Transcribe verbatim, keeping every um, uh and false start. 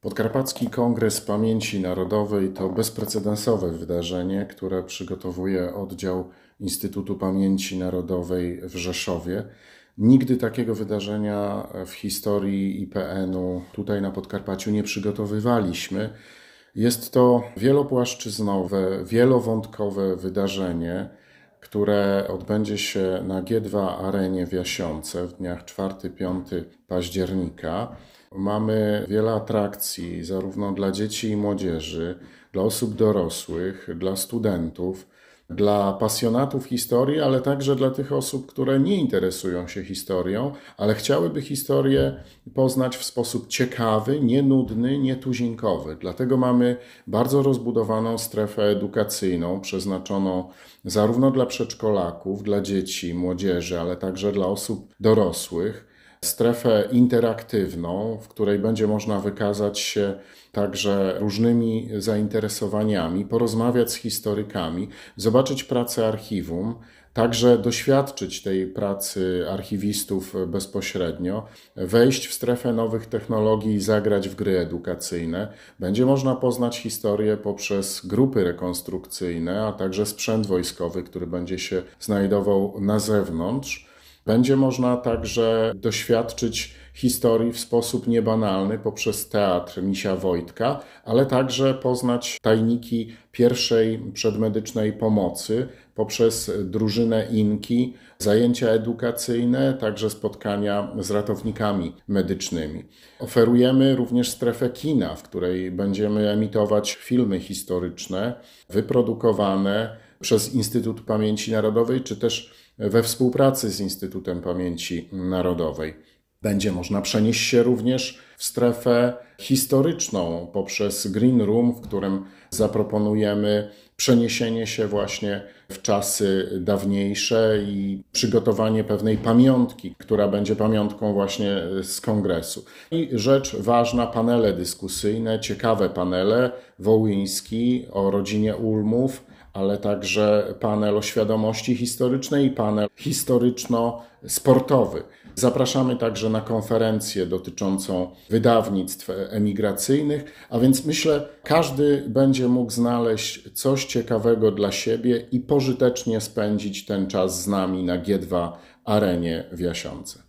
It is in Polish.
Podkarpacki Kongres Pamięci Narodowej to bezprecedensowe wydarzenie, które przygotowuje oddział Instytutu Pamięci Narodowej w Rzeszowie. Nigdy takiego wydarzenia w historii I P N-u tutaj na Podkarpaciu nie przygotowywaliśmy. Jest to wielopłaszczyznowe, wielowątkowe wydarzenie, które odbędzie się na G dwa Arenie w Jasionce w dniach czwartego do piątego października. Mamy wiele atrakcji zarówno dla dzieci i młodzieży, dla osób dorosłych, dla studentów, dla pasjonatów historii, ale także dla tych osób, które nie interesują się historią, ale chciałyby historię poznać w sposób ciekawy, nienudny, nietuzinkowy. Dlatego mamy bardzo rozbudowaną strefę edukacyjną, przeznaczoną zarówno dla przedszkolaków, dla dzieci, młodzieży, ale także dla osób dorosłych. Strefę interaktywną, w której będzie można wykazać się także różnymi zainteresowaniami, porozmawiać z historykami, zobaczyć pracę archiwum, także doświadczyć tej pracy archiwistów bezpośrednio, wejść w strefę nowych technologii i zagrać w gry edukacyjne. Będzie można poznać historię poprzez grupy rekonstrukcyjne, a także sprzęt wojskowy, który będzie się znajdował na zewnątrz. Będzie można także doświadczyć historii w sposób niebanalny poprzez teatr Misia Wojtka, ale także poznać tajniki pierwszej przedmedycznej pomocy poprzez drużynę Inki, zajęcia edukacyjne, także spotkania z ratownikami medycznymi. Oferujemy również strefę kina, w której będziemy emitować filmy historyczne wyprodukowane przez Instytut Pamięci Narodowej, czy też we współpracy z Instytutem Pamięci Narodowej. Będzie można przenieść się również w strefę historyczną poprzez Green Room, w którym zaproponujemy przeniesienie się właśnie w czasy dawniejsze i przygotowanie pewnej pamiątki, która będzie pamiątką właśnie z kongresu. I rzecz ważna, panele dyskusyjne, ciekawe panele, Wołyński o rodzinie Ulmów, ale także panel o świadomości historycznej i panel historyczno-sportowy. Zapraszamy także na konferencję dotyczącą wydawnictw emigracyjnych, a więc myślę, każdy będzie mógł znaleźć coś ciekawego dla siebie i pożytecznie spędzić ten czas z nami na G dwa Arenie w Jasionce.